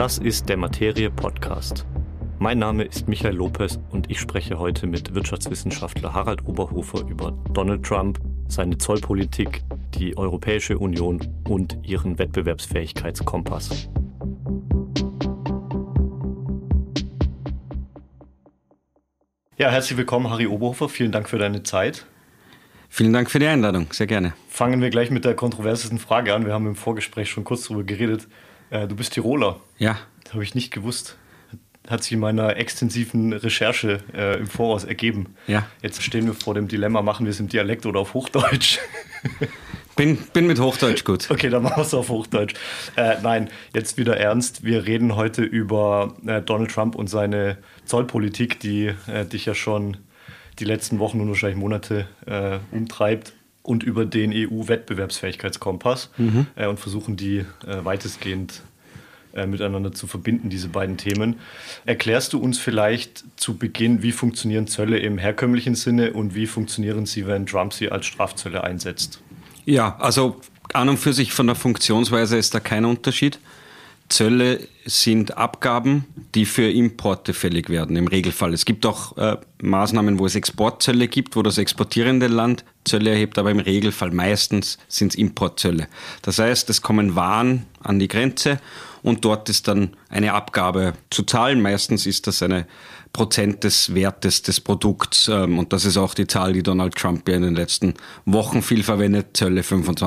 Das ist der Materie Podcast. Mein Name ist Michael Lopez und ich spreche heute mit Wirtschaftswissenschaftler Harald Oberhofer über Donald Trump, seine Zollpolitik, die Europäische Union und ihren Wettbewerbsfähigkeitskompass. Ja, herzlich willkommen, Harry Oberhofer. Vielen Dank für deine Zeit. Vielen Dank für die Einladung, sehr gerne. Fangen wir gleich mit der kontroversesten Frage an. Wir haben im Vorgespräch schon kurz darüber geredet. Du bist Tiroler. Ja. Das habe ich nicht gewusst. Hat sich in meiner extensiven Recherche im Voraus ergeben. Ja. Jetzt stehen wir vor dem Dilemma, machen wir es im Dialekt oder auf Hochdeutsch? Bin mit Hochdeutsch gut. Okay, dann machen wir es auf Hochdeutsch. Nein, jetzt wieder ernst. Wir reden heute über Donald Trump und seine Zollpolitik, die dich ja schon die letzten Wochen und wahrscheinlich Monate umtreibt, und über den EU-Wettbewerbsfähigkeitskompass und versuchen die weitestgehend miteinander zu verbinden, diese beiden Themen. Erklärst du uns vielleicht zu Beginn, wie funktionieren Zölle im herkömmlichen Sinne und wie funktionieren sie, wenn Trump sie als Strafzölle einsetzt? Ja, also an und für sich von der Funktionsweise ist da kein Unterschied. Zölle sind Abgaben, die für Importe fällig werden, im Regelfall. Es gibt auch Maßnahmen, wo es Exportzölle gibt, wo das exportierende Land Zölle erhebt, aber im Regelfall meistens sind es Importzölle. Das heißt, es kommen Waren an die Grenze und dort ist dann eine Abgabe zu zahlen. Meistens ist das eine Prozent des Wertes des Produkts. Und das ist auch die Zahl, die Donald Trump ja in den letzten Wochen viel verwendet. Zölle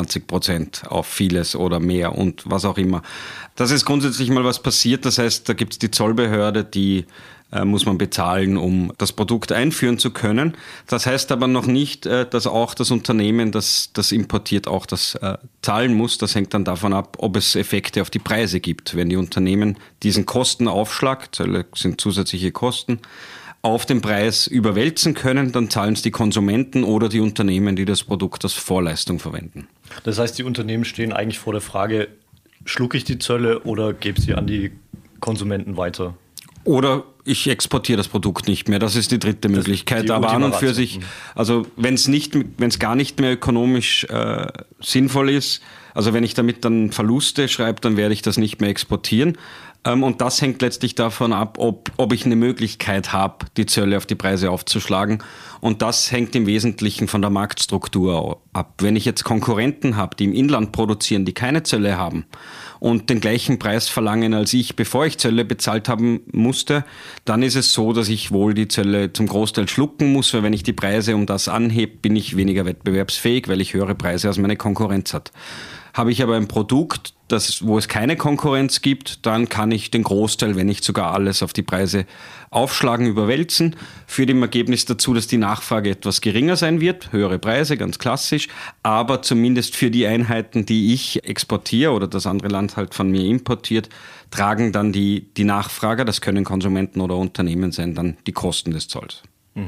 25% auf vieles oder mehr und was auch immer. Das ist grundsätzlich mal was passiert. Das heißt, da gibt es die Zollbehörde, die muss man bezahlen, um das Produkt einführen zu können. Das heißt aber noch nicht, dass auch das Unternehmen, das importiert, auch das zahlen muss. Das hängt dann davon ab, ob es Effekte auf die Preise gibt. Wenn die Unternehmen diesen Kostenaufschlag, Zölle sind zusätzliche Kosten, auf den Preis überwälzen können, dann zahlen es die Konsumenten oder die Unternehmen, die das Produkt als Vorleistung verwenden. Das heißt, die Unternehmen stehen eigentlich vor der Frage, schlucke ich die Zölle oder gebe sie an die Konsumenten weiter? Oder ich exportiere das Produkt nicht mehr. Das ist die dritte Möglichkeit. Aber an und für sich, also wenn es gar nicht mehr ökonomisch sinnvoll ist, also wenn ich damit dann Verluste schreibe, dann werde ich das nicht mehr exportieren. Und das hängt letztlich davon ab, ob ich eine Möglichkeit habe, die Zölle auf die Preise aufzuschlagen. Und das hängt im Wesentlichen von der Marktstruktur ab. Wenn ich jetzt Konkurrenten habe, die im Inland produzieren, die keine Zölle haben und den gleichen Preis verlangen als ich, bevor ich Zölle bezahlt haben musste, dann ist es so, dass ich wohl die Zölle zum Großteil schlucken muss, weil wenn ich die Preise um das anhebe, bin ich weniger wettbewerbsfähig, weil ich höhere Preise als meine Konkurrenz hat. Habe ich aber ein Produkt, wo es keine Konkurrenz gibt, dann kann ich den Großteil, wenn nicht sogar alles, auf die Preise aufschlagen, überwälzen. Führt im Ergebnis dazu, dass die Nachfrage etwas geringer sein wird, höhere Preise, ganz klassisch, aber zumindest für die Einheiten, die ich exportiere oder das andere Land halt von mir importiert, tragen dann die Nachfrager, das können Konsumenten oder Unternehmen sein, dann die Kosten des Zolls.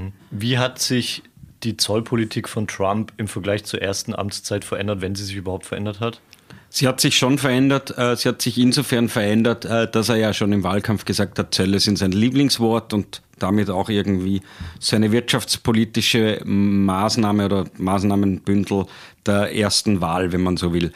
Wie hat sich die Zollpolitik von Trump im Vergleich zur ersten Amtszeit verändert, wenn sie sich überhaupt verändert hat? Sie hat sich schon verändert. Sie hat sich insofern verändert, dass er ja schon im Wahlkampf gesagt hat, Zölle sind sein Lieblingswort und damit auch irgendwie seine wirtschaftspolitische Maßnahme oder Maßnahmenbündel der ersten Wahl, wenn man so will.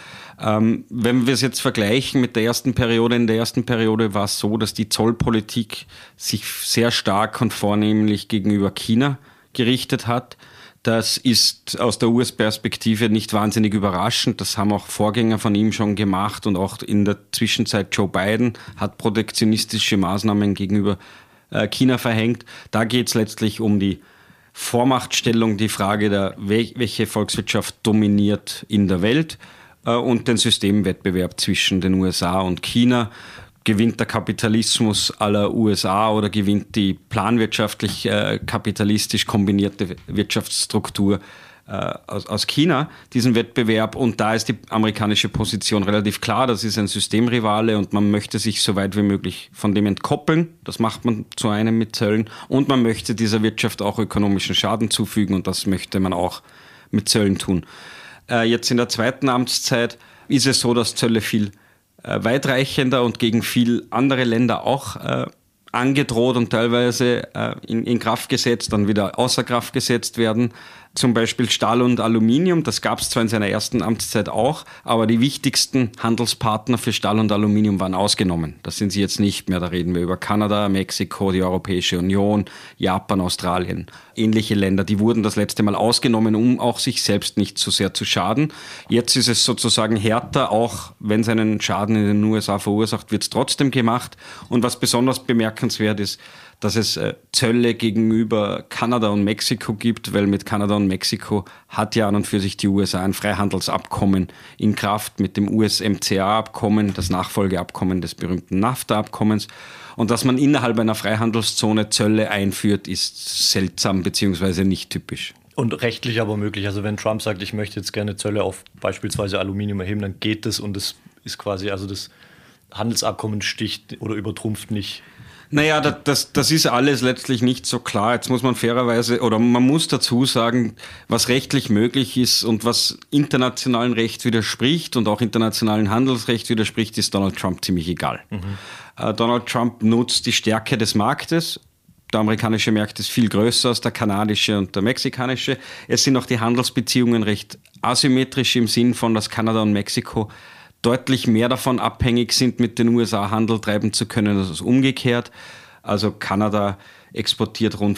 Wenn wir es jetzt vergleichen mit der ersten Periode, in der ersten Periode war es so, dass die Zollpolitik sich sehr stark und vornehmlich gegenüber China gerichtet hat. Das ist aus der US-Perspektive nicht wahnsinnig überraschend. Das haben auch Vorgänger von ihm schon gemacht und auch in der Zwischenzeit Joe Biden hat protektionistische Maßnahmen gegenüber China verhängt. Da geht es letztlich um die Vormachtstellung, die Frage, welche Volkswirtschaft dominiert in der Welt und den Systemwettbewerb zwischen den USA und China. Gewinnt der Kapitalismus aller USA oder gewinnt die planwirtschaftlich kapitalistisch kombinierte Wirtschaftsstruktur aus China diesen Wettbewerb? Und da ist die amerikanische Position relativ klar. Das ist ein Systemrivale und man möchte sich so weit wie möglich von dem entkoppeln. Das macht man zu einem mit Zöllen. Und man möchte dieser Wirtschaft auch ökonomischen Schaden zufügen und das möchte man auch mit Zöllen tun. Jetzt in der zweiten Amtszeit ist es so, dass Zölle viel weitreichender und gegen viel andere Länder auch angedroht und teilweise in Kraft gesetzt, dann wieder außer Kraft gesetzt werden. Zum Beispiel Stahl und Aluminium, das gab es zwar in seiner ersten Amtszeit auch, aber die wichtigsten Handelspartner für Stahl und Aluminium waren ausgenommen. Das sind sie jetzt nicht mehr. Da reden wir über Kanada, Mexiko, die Europäische Union, Japan, Australien. Ähnliche Länder, die wurden das letzte Mal ausgenommen, um auch sich selbst nicht zu sehr zu schaden. Jetzt ist es sozusagen härter, auch wenn es einen Schaden in den USA verursacht, wird es trotzdem gemacht. Und was besonders bemerkenswert ist, dass es Zölle gegenüber Kanada und Mexiko gibt, weil mit Kanada und Mexiko hat ja an und für sich die USA ein Freihandelsabkommen in Kraft mit dem USMCA-Abkommen, das Nachfolgeabkommen des berühmten NAFTA-Abkommens. Und dass man innerhalb einer Freihandelszone Zölle einführt, ist seltsam bzw. nicht typisch. Und rechtlich aber möglich. Also wenn Trump sagt, ich möchte jetzt gerne Zölle auf beispielsweise Aluminium erheben, dann geht das und das ist quasi, also das Handelsabkommen sticht oder übertrumpft nicht. Naja, das ist alles letztlich nicht so klar. Jetzt muss man fairerweise, oder man muss dazu sagen, was rechtlich möglich ist und was internationalem Recht widerspricht und auch internationalem Handelsrecht widerspricht, ist Donald Trump ziemlich egal. Donald Trump nutzt die Stärke des Marktes. Der amerikanische Markt ist viel größer als der kanadische und der mexikanische. Es sind auch die Handelsbeziehungen recht asymmetrisch im Sinn von, dass Kanada und Mexiko deutlich mehr davon abhängig sind, mit den USA Handel treiben zu können, als umgekehrt. Also Kanada exportiert rund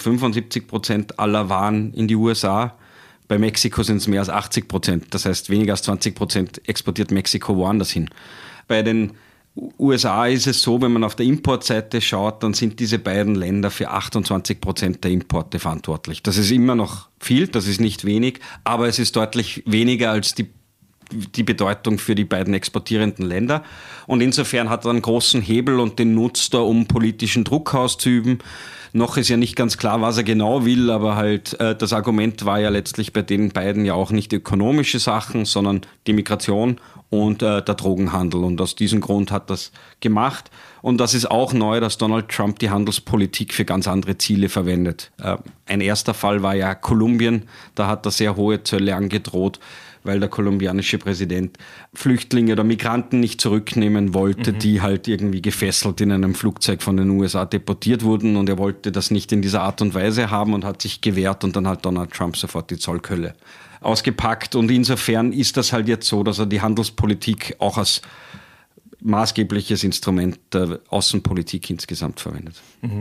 75% aller Waren in die USA. Bei Mexiko sind es mehr als 80%. Das heißt, weniger als 20% exportiert Mexiko woanders hin. Bei den USA ist es so, wenn man auf der Importseite schaut, dann sind diese beiden Länder für 28% der Importe verantwortlich. Das ist immer noch viel, das ist nicht wenig, aber es ist deutlich weniger als die Bedeutung für die beiden exportierenden Länder. Und insofern hat er einen großen Hebel und den nutzt er, um politischen Druck auszuüben. Noch ist ja nicht ganz klar, was er genau will, aber halt das Argument war ja letztlich bei den beiden ja auch nicht ökonomische Sachen, sondern die Migration und der Drogenhandel. Und aus diesem Grund hat das gemacht. Und das ist auch neu, dass Donald Trump die Handelspolitik für ganz andere Ziele verwendet. Ein erster Fall war ja Kolumbien. Da hat er sehr hohe Zölle angedroht, weil der kolumbianische Präsident Flüchtlinge oder Migranten nicht zurücknehmen wollte, die halt irgendwie gefesselt in einem Flugzeug von den USA deportiert wurden, und er wollte das nicht in dieser Art und Weise haben und hat sich gewehrt, und dann hat Donald Trump sofort die Zollkölle ausgepackt. Und insofern ist das halt jetzt so, dass er die Handelspolitik auch als maßgebliches Instrument der Außenpolitik insgesamt verwendet.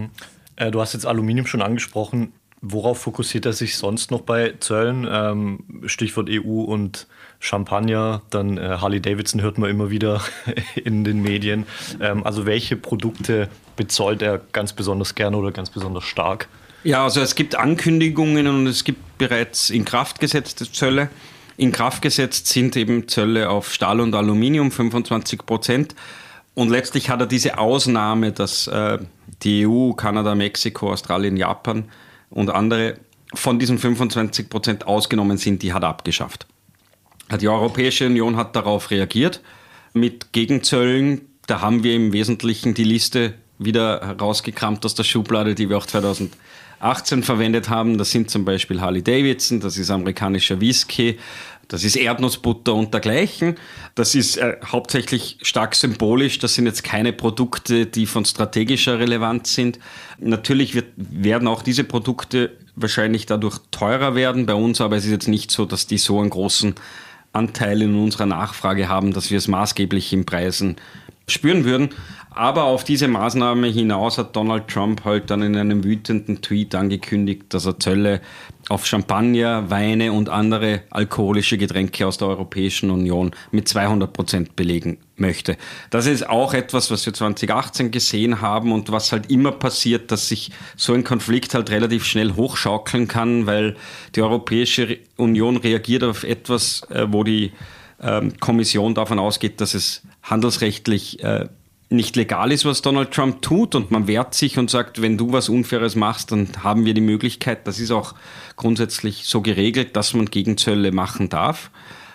Du hast jetzt Aluminium schon angesprochen. Worauf fokussiert er sich sonst noch bei Zöllen? Stichwort EU und Champagner, dann Harley-Davidson hört man immer wieder in den Medien. Also welche Produkte bezollt er ganz besonders gerne oder ganz besonders stark? Ja, also es gibt Ankündigungen und es gibt bereits in Kraft gesetzte Zölle. In Kraft gesetzt sind eben Zölle auf Stahl und Aluminium, 25%. Und letztlich hat er diese Ausnahme, dass die EU, Kanada, Mexiko, Australien, Japan und andere von diesen 25% ausgenommen sind, die hat er abgeschafft. Die Europäische Union hat darauf reagiert mit Gegenzöllen. Da haben wir im Wesentlichen die Liste wieder herausgekramt aus der Schublade, die wir auch 2018 verwendet haben. Das sind zum Beispiel Harley-Davidson, das ist amerikanischer Whisky, das ist Erdnussbutter und dergleichen. Das ist hauptsächlich stark symbolisch. Das sind jetzt keine Produkte, die von strategischer Relevanz sind. Natürlich werden auch diese Produkte wahrscheinlich dadurch teurer werden bei uns, aber es ist jetzt nicht so, dass die so einen großen Anteil in unserer Nachfrage haben, dass wir es maßgeblich in Preisen spüren würden. Aber auf diese Maßnahme hinaus hat Donald Trump halt dann in einem wütenden Tweet angekündigt, dass er Zölle auf Champagner, Weine und andere alkoholische Getränke aus der Europäischen Union mit 200% belegen möchte. Das ist auch etwas, was wir 2018 gesehen haben und was halt immer passiert, dass sich so ein Konflikt halt relativ schnell hochschaukeln kann, weil die Europäische Union reagiert auf etwas, wo die Kommission davon ausgeht, dass es handelsrechtlich nicht legal ist, was Donald Trump tut, und man wehrt sich und sagt, wenn du was Unfaires machst, dann haben wir die Möglichkeit, das ist auch grundsätzlich so geregelt, dass man Gegenzölle machen darf,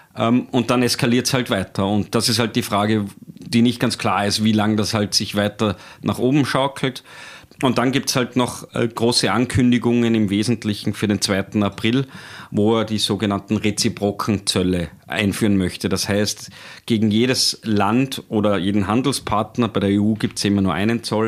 und dann eskaliert es halt weiter, und das ist halt die Frage, die nicht ganz klar ist, wie lange das halt sich weiter nach oben schaukelt. Und dann gibt es halt noch große Ankündigungen im Wesentlichen für den 2. April, wo er die sogenannten reziproken Zölle einführen möchte. Das heißt, gegen jedes Land oder jeden Handelspartner, bei der EU gibt es immer nur einen Zoll,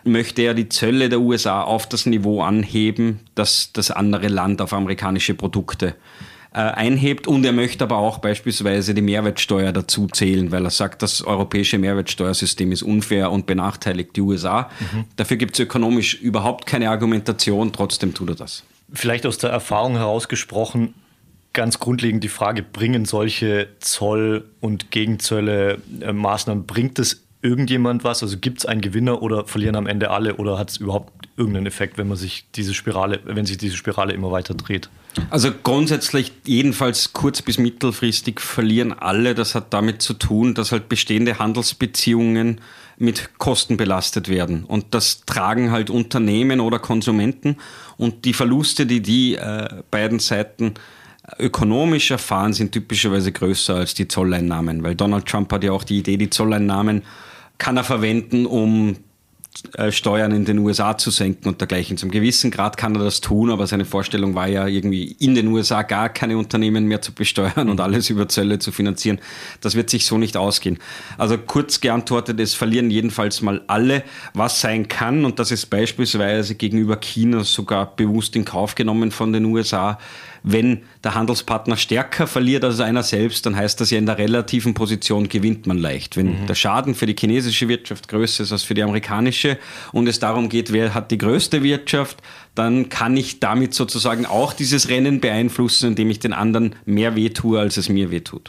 möchte er die Zölle der USA auf das Niveau anheben, das das andere Land auf amerikanische Produkte einhebt, und er möchte aber auch beispielsweise die Mehrwertsteuer dazu zählen, weil er sagt, das europäische Mehrwertsteuersystem ist unfair und benachteiligt die USA. Dafür gibt es ökonomisch überhaupt keine Argumentation, trotzdem tut er das. Vielleicht aus der Erfahrung herausgesprochen, ganz grundlegend die Frage, bringen solche Zoll- und Gegenzölle, Maßnahmen, bringt es irgendjemand was? Also gibt es einen Gewinner oder verlieren am Ende alle, oder hat es überhaupt irgendeinen Effekt, wenn sich diese Spirale immer weiter dreht? Also grundsätzlich, jedenfalls kurz- bis mittelfristig, verlieren alle. Das hat damit zu tun, dass halt bestehende Handelsbeziehungen mit Kosten belastet werden. Und das tragen halt Unternehmen oder Konsumenten. Und die Verluste, die beiden Seiten ökonomisch erfahren, sind typischerweise größer als die Zolleinnahmen. Weil Donald Trump hat ja auch die Idee, die Zolleinnahmen kann er verwenden, um Steuern in den USA zu senken und dergleichen. Zum gewissen Grad kann er das tun, aber seine Vorstellung war ja irgendwie, in den USA gar keine Unternehmen mehr zu besteuern und alles über Zölle zu finanzieren. Das wird sich so nicht ausgehen. Also kurz geantwortet, es verlieren jedenfalls mal alle. Was sein kann, und das ist beispielsweise gegenüber China sogar bewusst in Kauf genommen von den USA, wenn der Handelspartner stärker verliert als einer selbst, dann heißt das ja, in der relativen Position gewinnt man leicht. Wenn der Schaden für die chinesische Wirtschaft größer ist als für die amerikanische und es darum geht, wer hat die größte Wirtschaft, dann kann ich damit sozusagen auch dieses Rennen beeinflussen, indem ich den anderen mehr wehtue, als es mir wehtut.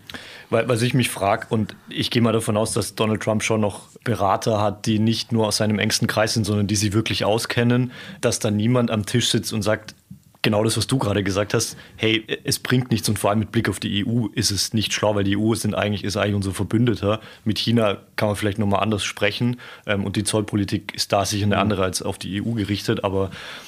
Was ich mich frage, und ich gehe mal davon aus, dass Donald Trump schon noch Berater hat, die nicht nur aus seinem engsten Kreis sind, sondern die sie wirklich auskennen, dass da niemand am Tisch sitzt und sagt, genau das, was du gerade gesagt hast, hey, es bringt nichts, und vor allem mit Blick auf die EU ist es nicht schlau, weil die EU ist eigentlich unser Verbündeter. Mit China kann man vielleicht nochmal anders sprechen, und die Zollpolitik ist da sicher eine andere als auf die EU gerichtet, aber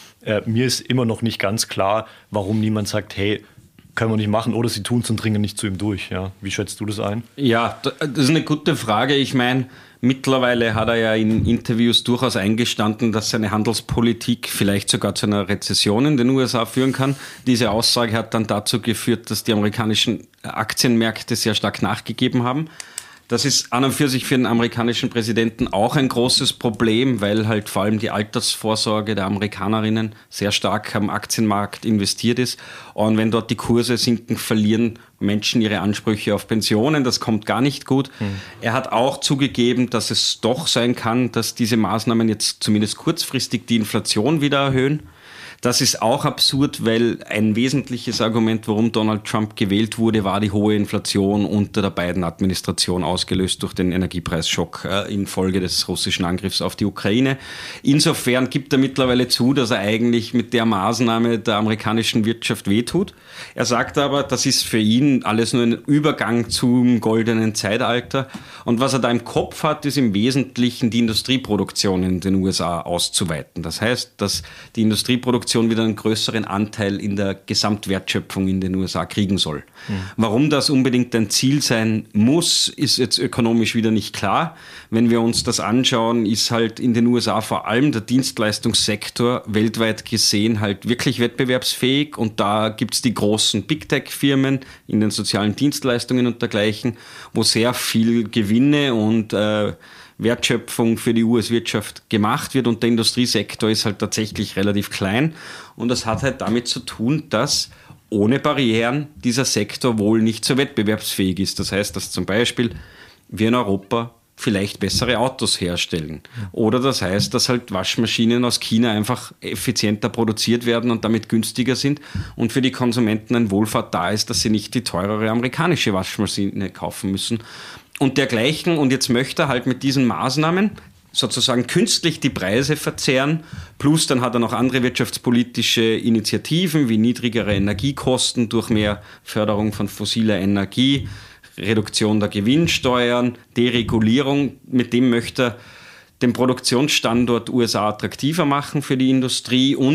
mir ist immer noch nicht ganz klar, warum niemand sagt, hey, können wir nicht machen, oder sie tun es und dringen nicht zu ihm durch. Ja? Wie schätzt du das ein? Ja, das ist eine gute Frage. Ich meine, mittlerweile hat er ja in Interviews durchaus eingestanden, dass seine Handelspolitik vielleicht sogar zu einer Rezession in den USA führen kann. Diese Aussage hat dann dazu geführt, dass die amerikanischen Aktienmärkte sehr stark nachgegeben haben. Das ist an und für sich für den amerikanischen Präsidenten auch ein großes Problem, weil halt vor allem die Altersvorsorge der Amerikanerinnen sehr stark am Aktienmarkt investiert ist. Und wenn dort die Kurse sinken, verlieren Menschen ihre Ansprüche auf Pensionen. Das kommt gar nicht gut. Er hat auch zugegeben, dass es doch sein kann, dass diese Maßnahmen jetzt zumindest kurzfristig die Inflation wieder erhöhen. Das ist auch absurd, weil ein wesentliches Argument, warum Donald Trump gewählt wurde, war die hohe Inflation unter der Biden-Administration, ausgelöst durch den Energiepreisschock infolge des russischen Angriffs auf die Ukraine. Insofern gibt er mittlerweile zu, dass er eigentlich mit der Maßnahme der amerikanischen Wirtschaft wehtut. Er sagt aber, das ist für ihn alles nur ein Übergang zum goldenen Zeitalter. Und was er da im Kopf hat, ist im Wesentlichen die Industrieproduktion in den USA auszuweiten. Das heißt, dass die Industrieproduktion wieder einen größeren Anteil in der Gesamtwertschöpfung in den USA kriegen soll. Warum das unbedingt ein Ziel sein muss, ist jetzt ökonomisch wieder nicht klar. Wenn wir uns das anschauen, ist halt in den USA vor allem der Dienstleistungssektor weltweit gesehen halt wirklich wettbewerbsfähig, und da gibt es die großen Big Tech-Firmen in den sozialen Dienstleistungen und dergleichen, wo sehr viel Gewinne und Wertschöpfung für die US-Wirtschaft gemacht wird, und der Industriesektor ist halt tatsächlich relativ klein, und das hat halt damit zu tun, dass ohne Barrieren dieser Sektor wohl nicht so wettbewerbsfähig ist. Das heißt, dass zum Beispiel wir in Europa vielleicht bessere Autos herstellen. Oder das heißt, dass halt Waschmaschinen aus China einfach effizienter produziert werden und damit günstiger sind und für die Konsumenten ein Wohlfahrt da ist, dass sie nicht die teurere amerikanische Waschmaschine kaufen müssen und dergleichen. Und jetzt möchte er halt mit diesen Maßnahmen sozusagen künstlich die Preise verzehren, plus dann hat er noch andere wirtschaftspolitische Initiativen wie niedrigere Energiekosten durch mehr Förderung von fossiler Energie, Reduktion der Gewinnsteuern, Deregulierung. Mit dem möchte er den Produktionsstandort USA attraktiver machen für die Industrie und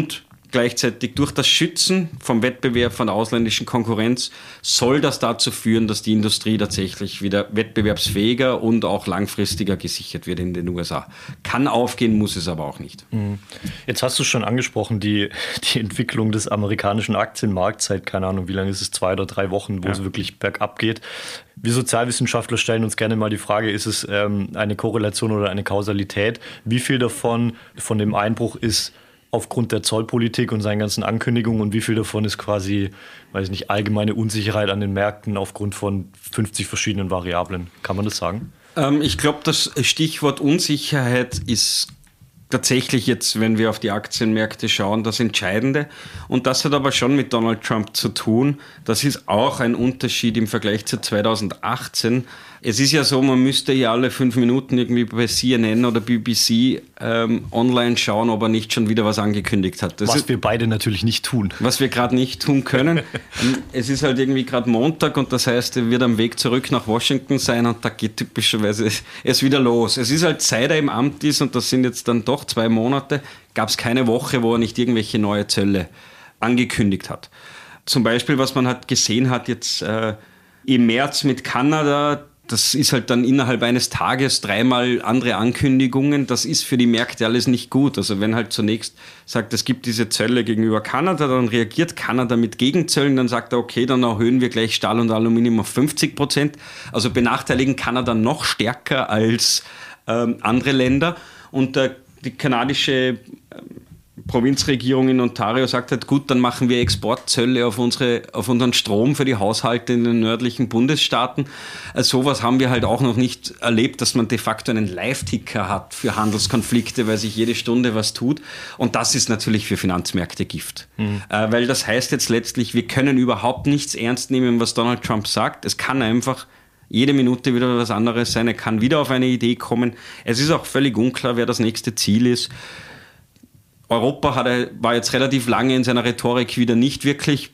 Gleichzeitig durch das Schützen vom Wettbewerb, von der ausländischen Konkurrenz, soll das dazu führen, dass die Industrie tatsächlich wieder wettbewerbsfähiger und auch langfristiger gesichert wird in den USA. Kann aufgehen, muss es aber auch nicht. Jetzt hast du schon angesprochen, die Entwicklung des amerikanischen Aktienmarkts seit, keine Ahnung, wie lange ist es, 2 oder 3 Wochen, wo es wirklich bergab geht. Wir Sozialwissenschaftler stellen uns gerne mal die Frage, ist es eine Korrelation oder eine Kausalität? Wie viel von dem Einbruch ist aufgrund der Zollpolitik und seinen ganzen Ankündigungen und wie viel davon ist quasi, weiß ich nicht, allgemeine Unsicherheit an den Märkten aufgrund von 50 verschiedenen Variablen? Kann man das sagen? Ich glaube, das Stichwort Unsicherheit ist tatsächlich jetzt, wenn wir auf die Aktienmärkte schauen, das Entscheidende. Und das hat aber schon mit Donald Trump zu tun. Das ist auch ein Unterschied im Vergleich zu 2018. Es ist ja so, man müsste ja alle 5 Minuten irgendwie bei CNN oder BBC online schauen, ob er nicht schon wieder was angekündigt hat. Was wir beide natürlich nicht tun. Was wir gerade nicht tun können. Es ist halt irgendwie gerade Montag und das heißt, er wird am Weg zurück nach Washington sein und da geht typischerweise es wieder los. Es ist halt, seit er im Amt ist und das sind jetzt dann doch 2 Monate, gab es keine Woche, wo er nicht irgendwelche neue Zölle angekündigt hat. Zum Beispiel, was man halt gesehen hat jetzt im März mit Kanada, das ist halt dann innerhalb eines Tages 3-mal andere Ankündigungen. Das ist für die Märkte alles nicht gut. Also wenn halt zunächst sagt, es gibt diese Zölle gegenüber Kanada, dann reagiert Kanada mit Gegenzöllen, dann sagt er, okay, dann erhöhen wir gleich Stahl und Aluminium auf 50%. Also benachteiligen Kanada noch stärker als andere Länder. Und die kanadische Provinzregierung in Ontario sagt halt, gut, dann machen wir Exportzölle auf unseren Strom für die Haushalte in den nördlichen Bundesstaaten. Sowas haben wir halt auch noch nicht erlebt, dass man de facto einen Live-Ticker hat für Handelskonflikte, weil sich jede Stunde was tut. Und das ist natürlich für Finanzmärkte Gift. Weil das heißt jetzt letztlich, wir können überhaupt nichts ernst nehmen, was Donald Trump sagt. Es kann einfach jede Minute wieder was anderes sein. Er kann wieder auf eine Idee kommen. Es ist auch völlig unklar, wer das nächste Ziel ist. Europa war jetzt relativ lange in seiner Rhetorik wieder nicht wirklich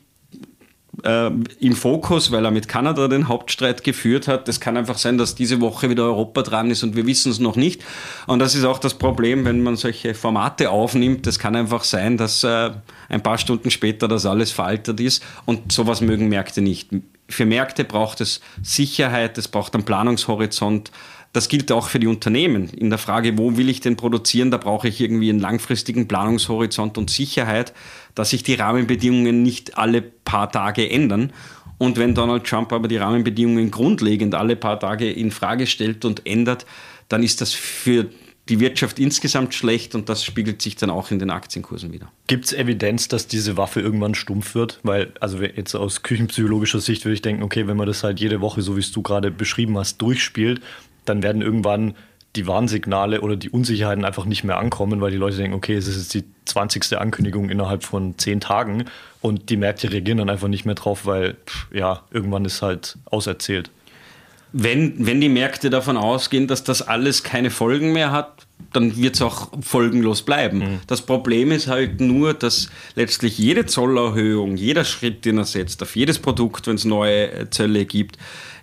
im Fokus, weil er mit Kanada den Hauptstreit geführt hat. Es kann einfach sein, dass diese Woche wieder Europa dran ist und wir wissen es noch nicht. Und das ist auch das Problem, wenn man solche Formate aufnimmt. Es kann einfach sein, dass ein paar Stunden später das alles veraltet ist und sowas mögen Märkte nicht. Für Märkte braucht es Sicherheit, es braucht einen Planungshorizont. Das gilt auch für die Unternehmen. In der Frage, wo will ich denn produzieren, da brauche ich irgendwie einen langfristigen Planungshorizont und Sicherheit, dass sich die Rahmenbedingungen nicht alle paar Tage ändern. Und wenn Donald Trump aber die Rahmenbedingungen grundlegend alle paar Tage in Frage stellt und ändert, dann ist das für die Wirtschaft insgesamt schlecht und das spiegelt sich dann auch in den Aktienkursen wieder. Gibt es Evidenz, dass diese Waffe irgendwann stumpf wird? Weil, also jetzt aus küchenpsychologischer Sicht würde ich denken, okay, wenn man das halt jede Woche, so wie es du gerade beschrieben hast, durchspielt, dann werden irgendwann die Warnsignale oder die Unsicherheiten einfach nicht mehr ankommen, weil die Leute denken, okay, es ist jetzt die 20. Ankündigung innerhalb von 10 Tagen und die Märkte reagieren dann einfach nicht mehr drauf, weil irgendwann ist halt auserzählt. Wenn die Märkte davon ausgehen, dass das alles keine Folgen mehr hat, dann wird es auch folgenlos bleiben. Das Problem ist halt nur, dass letztlich jede Zollerhöhung, jeder Schritt, den er setzt, auf jedes Produkt, wenn es neue Zölle gibt,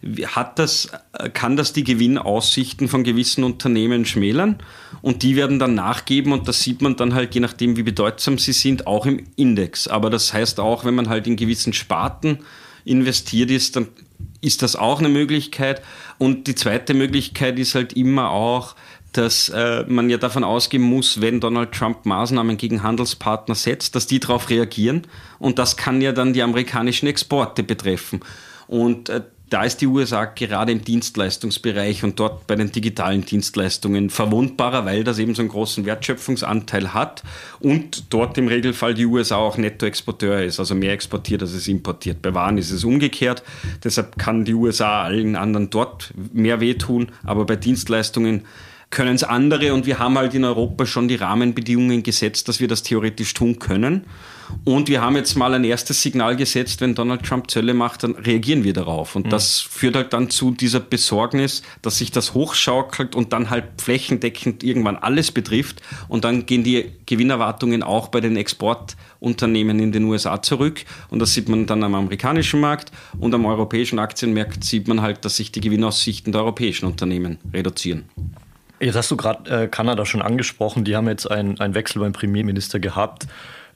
kann das die Gewinnaussichten von gewissen Unternehmen schmälern und die werden dann nachgeben und das sieht man dann halt, je nachdem wie bedeutsam sie sind, auch im Index. Aber das heißt auch, wenn man halt in gewissen Sparten investiert ist, dann ist das auch eine Möglichkeit. Und die zweite Möglichkeit ist halt immer auch, dass man ja davon ausgehen muss, wenn Donald Trump Maßnahmen gegen Handelspartner setzt, dass die darauf reagieren. Und das kann ja dann die amerikanischen Exporte betreffen. Und da ist die USA gerade im Dienstleistungsbereich und dort bei den digitalen Dienstleistungen verwundbarer, weil das eben so einen großen Wertschöpfungsanteil hat und dort im Regelfall die USA auch Nettoexporteur ist, also mehr exportiert, als es importiert. Bei Waren ist es umgekehrt, deshalb kann die USA allen anderen dort mehr wehtun, aber bei Dienstleistungen können es andere und wir haben halt in Europa schon die Rahmenbedingungen gesetzt, dass wir das theoretisch tun können. Und wir haben jetzt mal ein erstes Signal gesetzt, wenn Donald Trump Zölle macht, dann reagieren wir darauf. Und das führt halt dann zu dieser Besorgnis, dass sich das hochschaukelt und dann halt flächendeckend irgendwann alles betrifft. Und dann gehen die Gewinnerwartungen auch bei den Exportunternehmen in den USA zurück. Und das sieht man dann am amerikanischen Markt. Und am europäischen Aktienmarkt sieht man halt, dass sich die Gewinnaussichten der europäischen Unternehmen reduzieren. Jetzt hast du gerade Kanada schon angesprochen. Die haben jetzt einen Wechsel beim Premierminister gehabt.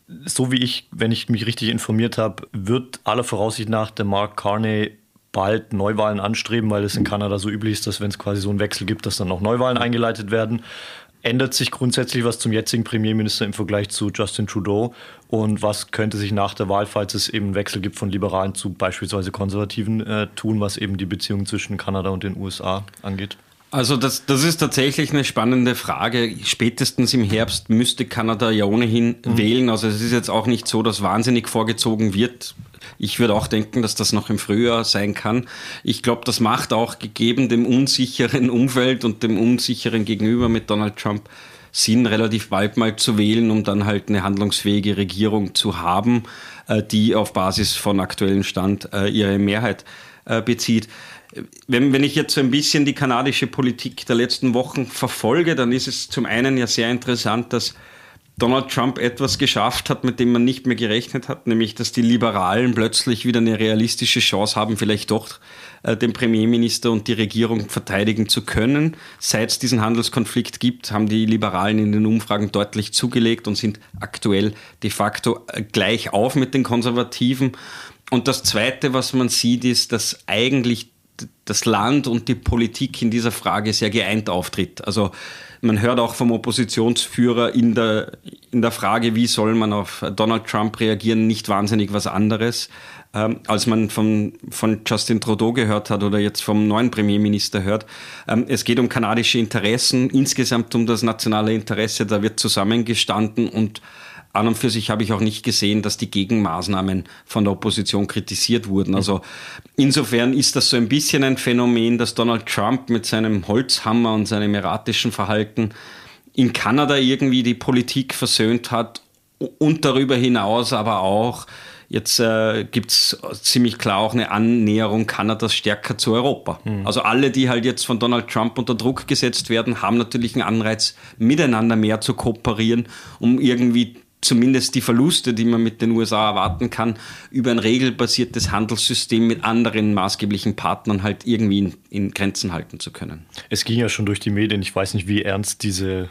so wie wenn ich mich richtig informiert habe, wird aller Voraussicht nach der Mark Carney bald Neuwahlen anstreben, weil es in Kanada so üblich ist, dass wenn es quasi so einen Wechsel gibt, dass dann auch Neuwahlen eingeleitet werden. Ändert sich grundsätzlich was zum jetzigen Premierminister im Vergleich zu Justin Trudeau? Und was könnte sich nach der Wahl, falls es eben einen Wechsel gibt von Liberalen zu beispielsweise Konservativen, tun, was eben die Beziehung zwischen Kanada und den USA angeht? Also das ist tatsächlich eine spannende Frage. Spätestens im Herbst müsste Kanada ja ohnehin wählen. Also es ist jetzt auch nicht so, dass wahnsinnig vorgezogen wird. Ich würde auch denken, dass das noch im Frühjahr sein kann. Ich glaube, das macht auch gegeben dem unsicheren Umfeld und dem unsicheren Gegenüber mit Donald Trump Sinn, relativ bald mal zu wählen, um dann halt eine handlungsfähige Regierung zu haben, die auf Basis von aktuellem Stand ihre Mehrheit bezieht. Wenn ich jetzt so ein bisschen die kanadische Politik der letzten Wochen verfolge, dann ist es zum einen ja sehr interessant, dass Donald Trump etwas geschafft hat, mit dem man nicht mehr gerechnet hat, nämlich dass die Liberalen plötzlich wieder eine realistische Chance haben, vielleicht doch den Premierminister und die Regierung verteidigen zu können. Seit es diesen Handelskonflikt gibt, haben die Liberalen in den Umfragen deutlich zugelegt und sind aktuell de facto gleich auf mit den Konservativen. Und das Zweite, was man sieht, ist, dass eigentlich das Land und die Politik in dieser Frage sehr geeint auftritt. Also man hört auch vom Oppositionsführer in der Frage, wie soll man auf Donald Trump reagieren, nicht wahnsinnig was anderes, als man von Justin Trudeau gehört hat oder jetzt vom neuen Premierminister hört. Es geht um kanadische Interessen, insgesamt um das nationale Interesse, da wird zusammengestanden und an und für sich habe ich auch nicht gesehen, dass die Gegenmaßnahmen von der Opposition kritisiert wurden. Also insofern ist das so ein bisschen ein Phänomen, dass Donald Trump mit seinem Holzhammer und seinem erratischen Verhalten in Kanada irgendwie die Politik versöhnt hat und darüber hinaus aber auch, jetzt gibt es ziemlich klar auch eine Annäherung Kanadas stärker zu Europa. Also alle, die halt jetzt von Donald Trump unter Druck gesetzt werden, haben natürlich einen Anreiz, miteinander mehr zu kooperieren, um irgendwie zumindest die Verluste, die man mit den USA erwarten kann, über ein regelbasiertes Handelssystem mit anderen maßgeblichen Partnern halt irgendwie in Grenzen halten zu können. Es ging ja schon durch die Medien, ich weiß nicht, wie ernst diese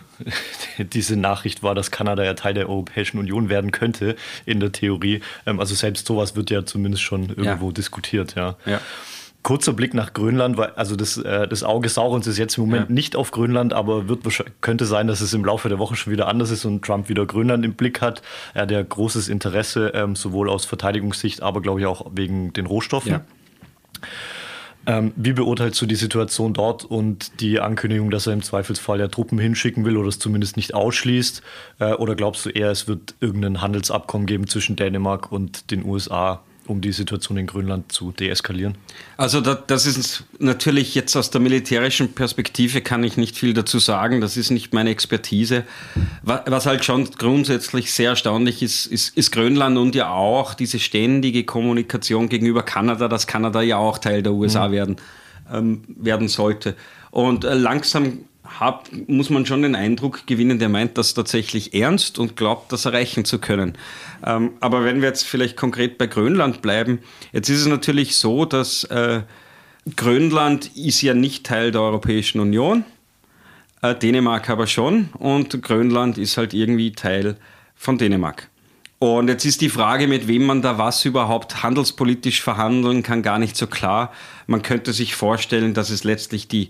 Nachricht war, dass Kanada ja Teil der Europäischen Union werden könnte, in der Theorie. Also selbst sowas wird ja zumindest schon irgendwo diskutiert. Ja. Kurzer Blick nach Grönland, weil also das Auge Saurons ist jetzt im Moment nicht auf Grönland, aber könnte sein, dass es im Laufe der Woche schon wieder anders ist und Trump wieder Grönland im Blick hat. Er hat ja großes Interesse, sowohl aus Verteidigungssicht, aber glaube ich auch wegen den Rohstoffen. Ja. Wie beurteilst du die Situation dort und die Ankündigung, dass er im Zweifelsfall ja Truppen hinschicken will oder es zumindest nicht ausschließt? Oder glaubst du eher, es wird irgendein Handelsabkommen geben zwischen Dänemark und den USA, um die Situation in Grönland zu deeskalieren? Also das ist natürlich jetzt aus der militärischen Perspektive kann ich nicht viel dazu sagen, das ist nicht meine Expertise. Was halt schon grundsätzlich sehr erstaunlich ist Grönland und ja auch diese ständige Kommunikation gegenüber Kanada, dass Kanada ja auch Teil der USA werden sollte. Und langsam muss man schon den Eindruck gewinnen, der meint das tatsächlich ernst und glaubt, das erreichen zu können. Aber wenn wir jetzt vielleicht konkret bei Grönland bleiben, jetzt ist es natürlich so, dass Grönland ist ja nicht Teil der Europäischen Union, Dänemark aber schon und Grönland ist halt irgendwie Teil von Dänemark. Und jetzt ist die Frage, mit wem man da was überhaupt handelspolitisch verhandeln kann, gar nicht so klar. Man könnte sich vorstellen, dass es letztlich die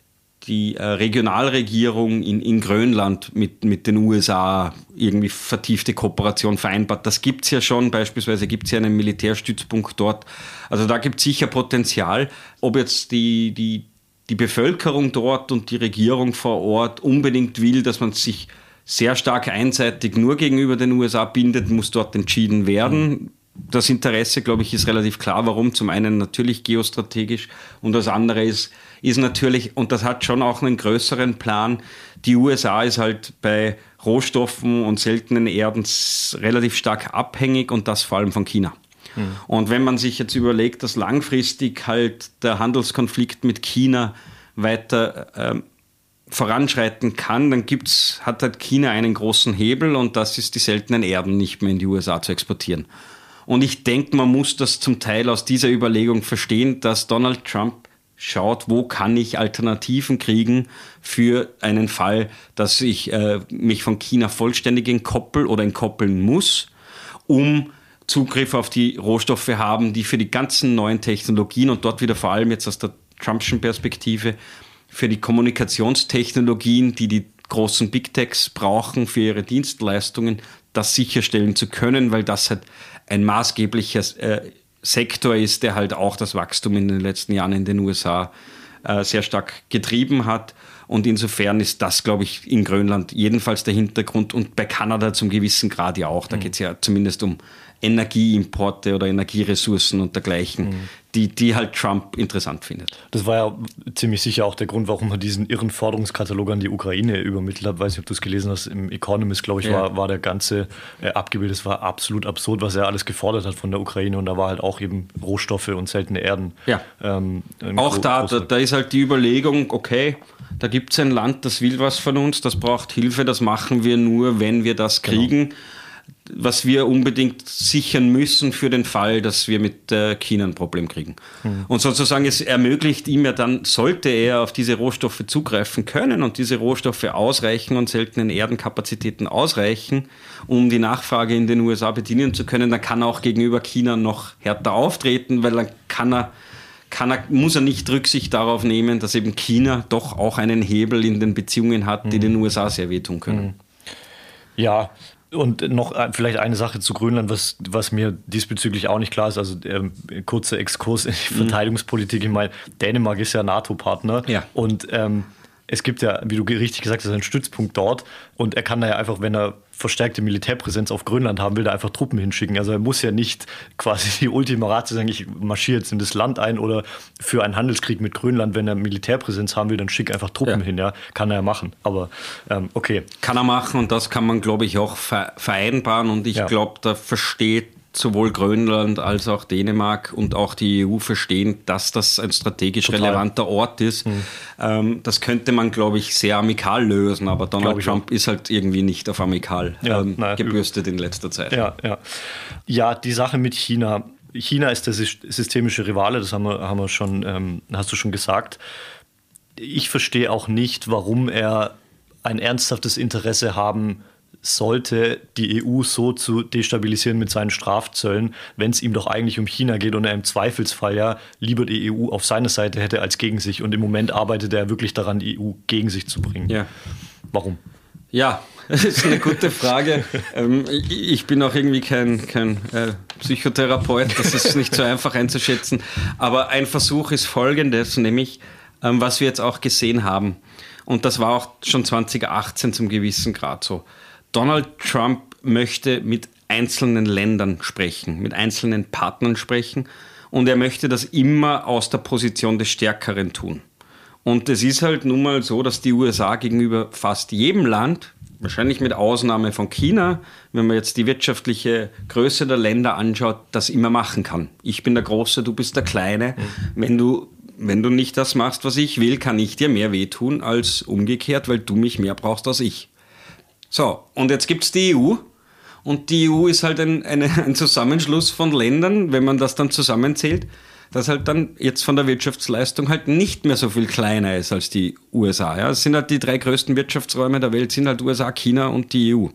Regionalregierung in Grönland mit den USA irgendwie vertiefte Kooperation vereinbart. Das gibt es ja schon, beispielsweise gibt es ja einen Militärstützpunkt dort. Also da gibt es sicher Potenzial. Ob jetzt die Bevölkerung dort und die Regierung vor Ort unbedingt will, dass man sich sehr stark einseitig nur gegenüber den USA bindet, muss dort entschieden werden. Das Interesse, glaube ich, ist relativ klar. Warum? Zum einen natürlich geostrategisch und das andere ist natürlich, und das hat schon auch einen größeren Plan, die USA ist halt bei Rohstoffen und seltenen Erden relativ stark abhängig und das vor allem von China. Und wenn man sich jetzt überlegt, dass langfristig halt der Handelskonflikt mit China weiter voranschreiten kann, dann hat halt China einen großen Hebel und das ist die seltenen Erden nicht mehr in die USA zu exportieren. Und ich denke, man muss das zum Teil aus dieser Überlegung verstehen, dass Donald Trump schaut, wo kann ich Alternativen kriegen für einen Fall, dass ich mich von China vollständig entkoppel oder entkoppeln muss um Zugriff auf die Rohstoffe haben, die für die ganzen neuen Technologien und dort wieder vor allem jetzt aus der Trumpschen Perspektive für die Kommunikationstechnologien, die die großen Big Techs brauchen für ihre Dienstleistungen, das sicherstellen zu können, weil das halt ein maßgeblicher Sektor ist, der halt auch das Wachstum in den letzten Jahren in den USA sehr stark getrieben hat. Und insofern ist das, glaube ich, in Grönland jedenfalls der Hintergrund und bei Kanada zum gewissen Grad ja auch. Da geht es ja zumindest um Energieimporte oder Energieressourcen und dergleichen, die halt Trump interessant findet. Das war ja ziemlich sicher auch der Grund, warum er diesen irren Forderungskatalog an die Ukraine übermittelt hat. Weiß nicht, ob du es gelesen hast, im Economist, glaube ich, war der ganze abgebildet. Es war absolut absurd, was er alles gefordert hat von der Ukraine. Und da war halt auch eben Rohstoffe und seltene Erden. Ja. Auch da ist halt die Überlegung, okay, da gibt es ein Land, das will was von uns, das braucht Hilfe, das machen wir nur, wenn wir das kriegen. Genau. Was wir unbedingt sichern müssen für den Fall, dass wir mit China ein Problem kriegen. Und sozusagen, es ermöglicht ihm ja dann, sollte er auf diese Rohstoffe zugreifen können und diese Rohstoffe ausreichen und seltenen Erdenkapazitäten ausreichen, um die Nachfrage in den USA bedienen zu können, dann kann er auch gegenüber China noch härter auftreten, weil dann muss er nicht Rücksicht darauf nehmen, dass eben China doch auch einen Hebel in den Beziehungen hat, die den USA sehr wehtun können. Ja, und noch vielleicht eine Sache zu Grönland, was mir diesbezüglich auch nicht klar ist. Also kurzer Exkurs in die Verteidigungspolitik. Ich meine, Dänemark ist ja NATO-Partner. Ja. Und es gibt ja, wie du richtig gesagt hast, einen Stützpunkt dort. Und er kann da ja einfach, wenn er verstärkte Militärpräsenz auf Grönland haben will, da einfach Truppen hinschicken. Also er muss ja nicht quasi die Ultima Ratio sagen, ich marschiere jetzt in das Land ein oder für einen Handelskrieg mit Grönland, wenn er Militärpräsenz haben will, dann schick einfach Truppen hin. Ja, kann er ja machen. Aber okay. Kann er machen und das kann man, glaube ich, auch vereinbaren. Und ich glaube, da versteht sowohl Grönland als auch Dänemark und auch die EU verstehen, dass das ein strategisch relevanter Ort ist. Das könnte man, glaube ich, sehr amikal lösen, aber Donald Trump ist halt irgendwie nicht auf amikal gebürstet in letzter Zeit. Ja, die Sache mit China. China ist der systemische Rivale, das haben wir schon, hast du schon gesagt. Ich verstehe auch nicht, warum er ein ernsthaftes Interesse haben sollte, die EU so zu destabilisieren mit seinen Strafzöllen, wenn es ihm doch eigentlich um China geht und er im Zweifelsfall ja lieber die EU auf seiner Seite hätte als gegen sich. Und im Moment arbeitet er wirklich daran, die EU gegen sich zu bringen. Ja. Warum? Ja, das ist eine gute Frage. Ich bin auch irgendwie kein Psychotherapeut, das ist nicht so einfach einzuschätzen. Aber ein Versuch ist folgendes, nämlich was wir jetzt auch gesehen haben. Und das war auch schon 2018 zum gewissen Grad so. Donald Trump möchte mit einzelnen Ländern sprechen, mit einzelnen Partnern sprechen und er möchte das immer aus der Position des Stärkeren tun. Und es ist halt nun mal so, dass die USA gegenüber fast jedem Land, wahrscheinlich mit Ausnahme von China, wenn man jetzt die wirtschaftliche Größe der Länder anschaut, das immer machen kann. Ich bin der Große, du bist der Kleine. Wenn du nicht das machst, was ich will, kann ich dir mehr wehtun als umgekehrt, weil du mich mehr brauchst als ich. So, und jetzt gibt es die EU und die EU ist halt ein Zusammenschluss von Ländern, wenn man das dann zusammenzählt, das halt dann jetzt von der Wirtschaftsleistung halt nicht mehr so viel kleiner ist als die USA. Ja? Es sind halt die 3 größten Wirtschaftsräume der Welt, sind halt USA, China und die EU.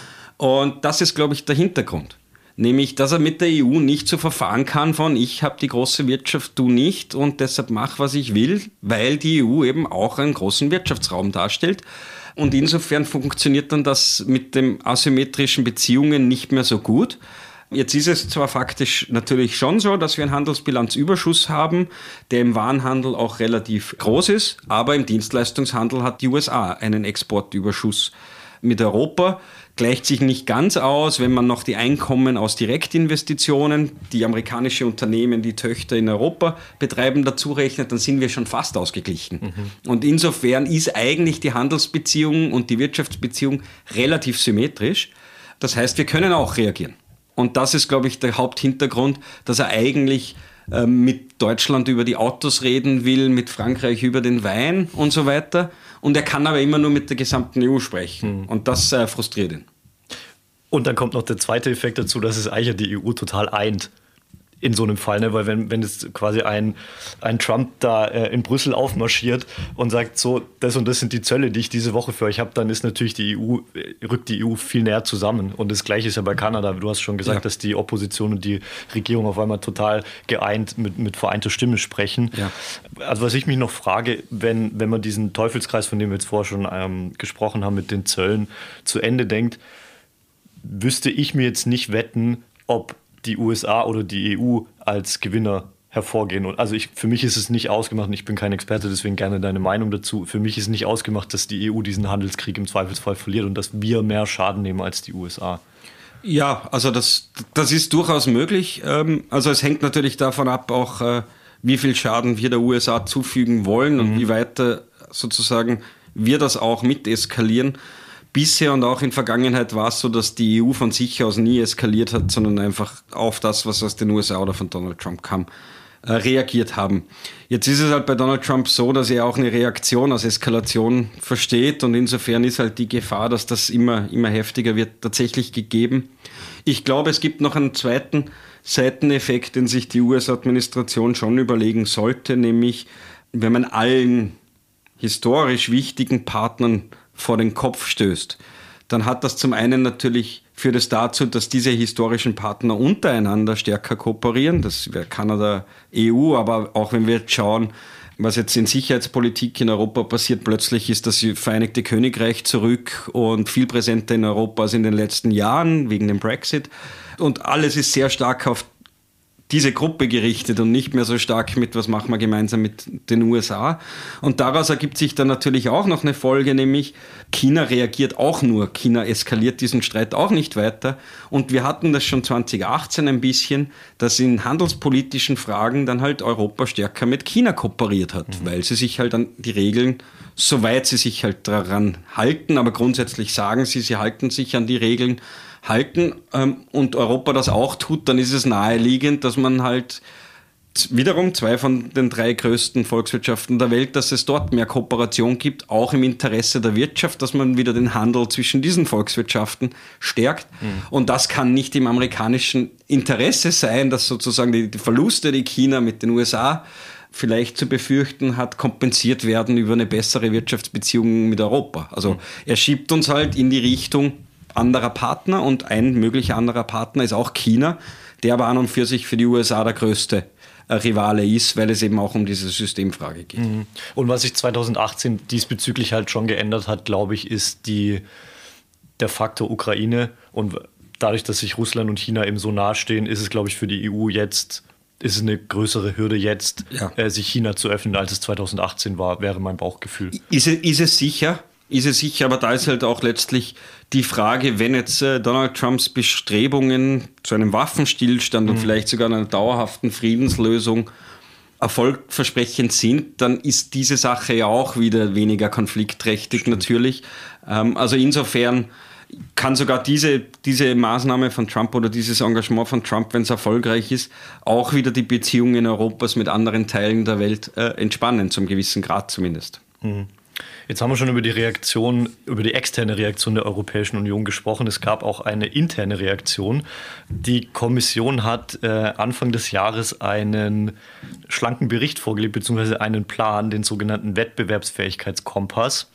Und das ist, glaube ich, der Hintergrund. Nämlich, dass er mit der EU nicht so verfahren kann von ich habe die große Wirtschaft, du nicht und deshalb mach, was ich will, weil die EU eben auch einen großen Wirtschaftsraum darstellt. Und insofern funktioniert dann das mit den asymmetrischen Beziehungen nicht mehr so gut. Jetzt ist es zwar faktisch natürlich schon so, dass wir einen Handelsbilanzüberschuss haben, der im Warenhandel auch relativ groß ist, aber im Dienstleistungshandel hat die USA einen Exportüberschuss. Mit Europa gleicht sich nicht ganz aus, wenn man noch die Einkommen aus Direktinvestitionen, die amerikanische Unternehmen, die Töchter in Europa betreiben, dazu rechnet, dann sind wir schon fast ausgeglichen. Und insofern ist eigentlich die Handelsbeziehung und die Wirtschaftsbeziehung relativ symmetrisch. Das heißt, wir können auch reagieren. Und das ist, glaube ich, der Haupthintergrund, dass er eigentlich mit Deutschland über die Autos reden will, mit Frankreich über den Wein und so weiter. Und er kann aber immer nur mit der gesamten EU sprechen. Und das frustriert ihn. Und dann kommt noch der zweite Effekt dazu, dass es eigentlich die EU total eint. in so einem Fall, ne? Weil wenn jetzt quasi ein Trump da in Brüssel aufmarschiert und sagt, so, das und das sind die Zölle, die ich diese Woche für euch habe, dann ist natürlich rückt die EU viel näher zusammen. Und das Gleiche ist ja bei Kanada. Du hast schon gesagt, dass die Opposition und die Regierung auf einmal total geeint mit vereinter Stimme sprechen. Ja. Also was ich mich noch frage, wenn man diesen Teufelskreis, von dem wir jetzt vorher schon gesprochen haben, mit den Zöllen zu Ende denkt, wüsste ich mir jetzt nicht wetten, ob die USA oder die EU als Gewinner hervorgehen. Und also für mich ist es nicht ausgemacht, und ich bin kein Experte, deswegen gerne deine Meinung dazu. Für mich ist nicht ausgemacht, dass die EU diesen Handelskrieg im Zweifelsfall verliert und dass wir mehr Schaden nehmen als die USA. Ja, also das ist durchaus möglich. Also es hängt natürlich davon ab, auch wie viel Schaden wir der USA zufügen wollen und wie weit sozusagen wir das auch mit eskalieren. Bisher und auch in Vergangenheit war es so, dass die EU von sich aus nie eskaliert hat, sondern einfach auf das, was aus den USA oder von Donald Trump kam, reagiert haben. Jetzt ist es halt bei Donald Trump so, dass er auch eine Reaktion aus Eskalation versteht und insofern ist halt die Gefahr, dass das immer heftiger wird, tatsächlich gegeben. Ich glaube, es gibt noch einen zweiten Seiteneffekt, den sich die US-Administration schon überlegen sollte, nämlich wenn man allen historisch wichtigen Partnern vor den Kopf stößt, dann hat das zum einen natürlich führt es dazu, dass diese historischen Partner untereinander stärker kooperieren. Das wäre Kanada, EU, aber auch wenn wir jetzt schauen, was jetzt in Sicherheitspolitik in Europa passiert, plötzlich ist das Vereinigte Königreich zurück und viel präsenter in Europa als in den letzten Jahren wegen dem Brexit. Und alles ist sehr stark auf diese Gruppe gerichtet und nicht mehr so stark mit, was machen wir gemeinsam mit den USA. Und daraus ergibt sich dann natürlich auch noch eine Folge, nämlich China reagiert auch nur. China eskaliert diesen Streit auch nicht weiter. Und wir hatten das schon 2018 ein bisschen, dass in handelspolitischen Fragen dann halt Europa stärker mit China kooperiert hat, weil sie sich halt an die Regeln, soweit sie sich halt daran halten, aber grundsätzlich sagen sie halten sich an die Regeln, halten und Europa das auch tut, dann ist es naheliegend, dass man halt wiederum 2 von den 3 größten Volkswirtschaften der Welt, dass es dort mehr Kooperation gibt, auch im Interesse der Wirtschaft, dass man wieder den Handel zwischen diesen Volkswirtschaften stärkt. Und das kann nicht im amerikanischen Interesse sein, dass sozusagen die Verluste, die China mit den USA vielleicht zu befürchten hat, kompensiert werden über eine bessere Wirtschaftsbeziehung mit Europa. Also er schiebt uns halt in die Richtung anderer Partner und ein möglicher anderer Partner ist auch China, der aber an und für sich für die USA der größte Rivale ist, weil es eben auch um diese Systemfrage geht. Und was sich 2018 diesbezüglich halt schon geändert hat, glaube ich, ist der Faktor Ukraine. Und dadurch, dass sich Russland und China eben so nahestehen, ist es, glaube ich, für die EU jetzt ist es eine größere Hürde jetzt, sich China zu öffnen, als es 2018 war, wäre mein Bauchgefühl. Ist es sicher? Ist es sicher, aber da ist halt auch letztlich die Frage, wenn jetzt Donald Trumps Bestrebungen zu einem Waffenstillstand und vielleicht sogar einer dauerhaften Friedenslösung erfolgversprechend sind, dann ist diese Sache ja auch wieder weniger konfliktträchtig natürlich. Also insofern kann sogar diese Maßnahme von Trump oder dieses Engagement von Trump, wenn es erfolgreich ist, auch wieder die Beziehungen Europas mit anderen Teilen der Welt entspannen, zum gewissen Grad zumindest. Jetzt haben wir schon über die externe Reaktion der Europäischen Union gesprochen. Es gab auch eine interne Reaktion. Die Kommission hat Anfang des Jahres einen schlanken Bericht vorgelegt, beziehungsweise einen Plan, den sogenannten Wettbewerbsfähigkeitskompass,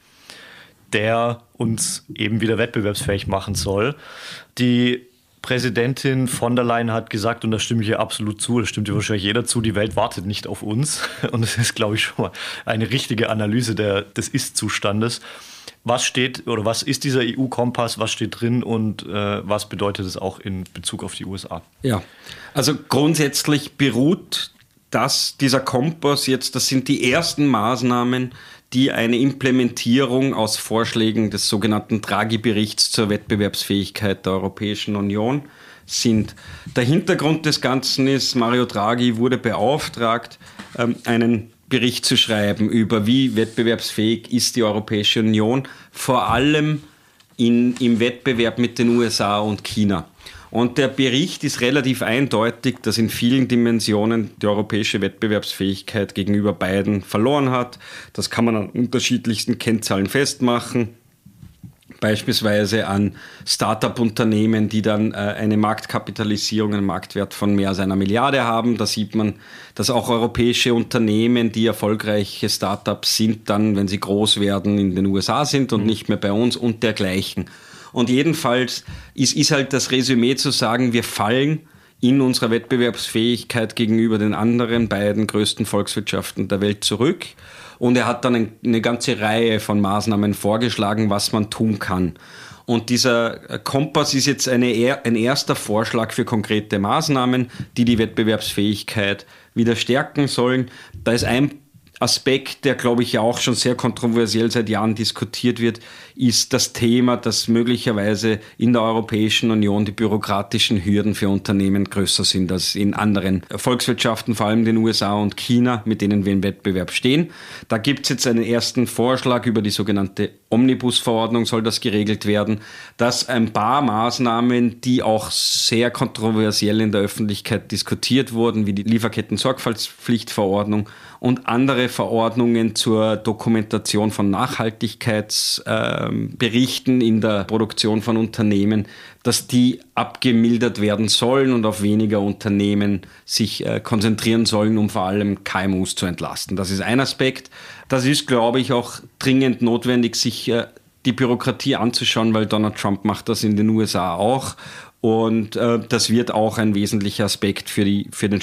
der uns eben wieder wettbewerbsfähig machen soll. Die Präsidentin von der Leyen hat gesagt, und da stimme ich ihr absolut zu, da stimmt ihr wahrscheinlich jeder zu, die Welt wartet nicht auf uns. Und das ist, glaube ich, schon mal eine richtige Analyse des Ist-Zustandes. Was ist dieser EU-Kompass, was steht drin und was bedeutet es auch in Bezug auf die USA? Ja, also grundsätzlich beruht dieser Kompass jetzt, das sind die ersten Maßnahmen, die eine Implementierung aus Vorschlägen des sogenannten Draghi-Berichts zur Wettbewerbsfähigkeit der Europäischen Union sind. Der Hintergrund des Ganzen ist, Mario Draghi wurde beauftragt, einen Bericht zu schreiben über wie wettbewerbsfähig ist die Europäische Union, vor allem im Wettbewerb mit den USA und China. Und der Bericht ist relativ eindeutig, dass in vielen Dimensionen die europäische Wettbewerbsfähigkeit gegenüber beiden verloren hat. Das kann man an unterschiedlichsten Kennzahlen festmachen. beispielsweise an Start-up-Unternehmen, die dann eine Marktkapitalisierung, einen Marktwert von mehr als 1 Milliarde haben. Da sieht man, dass auch europäische Unternehmen, die erfolgreiche Start-ups sind, dann, wenn sie groß werden, in den USA sind und nicht mehr bei uns und dergleichen. Und jedenfalls ist halt das Resümee zu sagen, wir fallen in unserer Wettbewerbsfähigkeit gegenüber den anderen beiden größten Volkswirtschaften der Welt zurück. Und er hat dann eine ganze Reihe von Maßnahmen vorgeschlagen, was man tun kann. Und dieser Kompass ist jetzt ein erster Vorschlag für konkrete Maßnahmen, die die Wettbewerbsfähigkeit wieder stärken sollen. Da ist ein Aspekt, der, glaube ich, ja auch schon sehr kontroversiell seit Jahren diskutiert wird, ist das Thema, dass möglicherweise in der Europäischen Union die bürokratischen Hürden für Unternehmen größer sind als in anderen Volkswirtschaften, vor allem den USA und China, mit denen wir im Wettbewerb stehen. Da gibt es jetzt einen ersten Vorschlag über die sogenannte Omnibus-Verordnung, soll das geregelt werden, dass ein paar Maßnahmen, die auch sehr kontroversiell in der Öffentlichkeit diskutiert wurden, wie die Lieferketten-Sorgfaltspflichtverordnung und andere Verordnungen zur Dokumentation von Nachhaltigkeitsberichten in der Produktion von Unternehmen, dass die abgemildert werden sollen und auf weniger Unternehmen sich konzentrieren sollen, um vor allem KMUs zu entlasten. Das ist ein Aspekt. Das ist, glaube ich, auch dringend notwendig, sich die Bürokratie anzuschauen, weil Donald Trump macht das in den USA auch. Und das wird auch ein wesentlicher Aspekt für den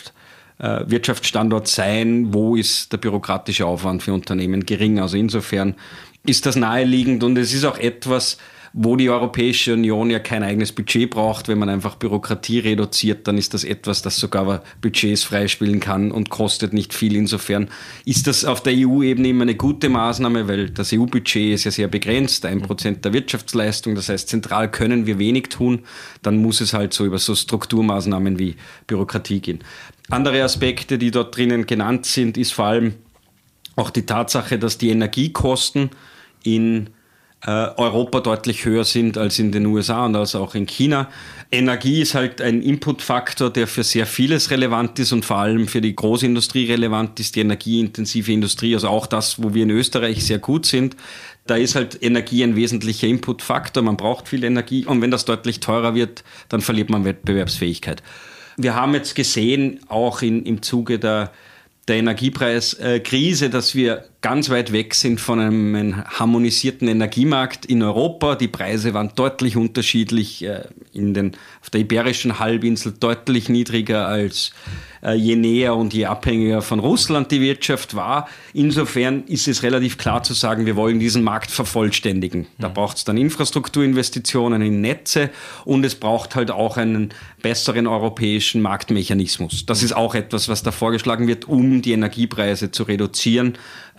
Wirtschaftsstandort sein, wo ist der bürokratische Aufwand für Unternehmen gering. Also insofern ist das naheliegend und es ist auch etwas, wo die Europäische Union ja kein eigenes Budget braucht. Wenn man einfach Bürokratie reduziert, dann ist das etwas, das sogar Budgets freispielen kann und kostet nicht viel. Insofern ist das auf der EU-Ebene immer eine gute Maßnahme, weil das EU-Budget ist ja sehr begrenzt, 1% der Wirtschaftsleistung. Das heißt, zentral können wir wenig tun. Dann muss es halt so über so Strukturmaßnahmen wie Bürokratie gehen. Andere Aspekte, die dort drinnen genannt sind, ist vor allem auch die Tatsache, dass die Energiekosten in Europa deutlich höher sind als in den USA und als auch in China. Energie ist halt ein Inputfaktor, der für sehr vieles relevant ist und vor allem für die Großindustrie relevant ist, die energieintensive Industrie, also auch das, wo wir in Österreich sehr gut sind. Da ist halt Energie ein wesentlicher Inputfaktor, man braucht viel Energie und wenn das deutlich teurer wird, dann verliert man Wettbewerbsfähigkeit. Wir haben jetzt gesehen, auch im Zuge der Energiepreiskrise, dass wir ganz weit weg sind von einem harmonisierten Energiemarkt in Europa. Die Preise waren deutlich unterschiedlich, auf der Iberischen Halbinsel deutlich niedriger als je näher und je abhängiger von Russland die Wirtschaft war. Insofern ist es relativ klar zu sagen, wir wollen diesen Markt vervollständigen. Da braucht es dann Infrastrukturinvestitionen in Netze und es braucht halt auch einen besseren europäischen Marktmechanismus. Das ist auch etwas, was da vorgeschlagen wird, um die Energiepreise zu reduzieren,